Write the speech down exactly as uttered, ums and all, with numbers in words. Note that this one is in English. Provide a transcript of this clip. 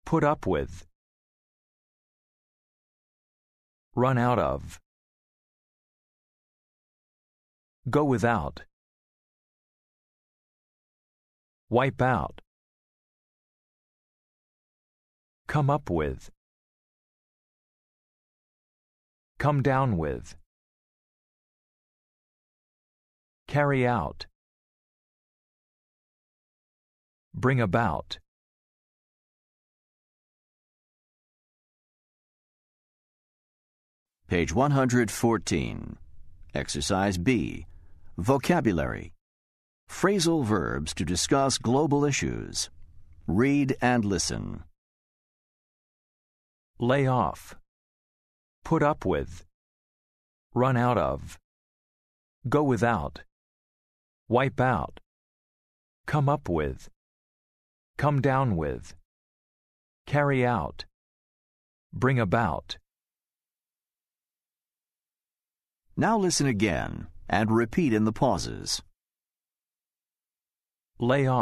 Put up with. Run out of. Go without. Wipe out. Come up with. Come down with. Carry out. Bring about. Page one hundred fourteen. Exercise B. Vocabulary. Phrasal verbs to discuss global issues. Read and listen. Lay off. Put up with. Run out of. Go without. Wipe out. Come up with. Come down with. Carry out. Bring about. Now listen again and repeat in the pauses. Lay off.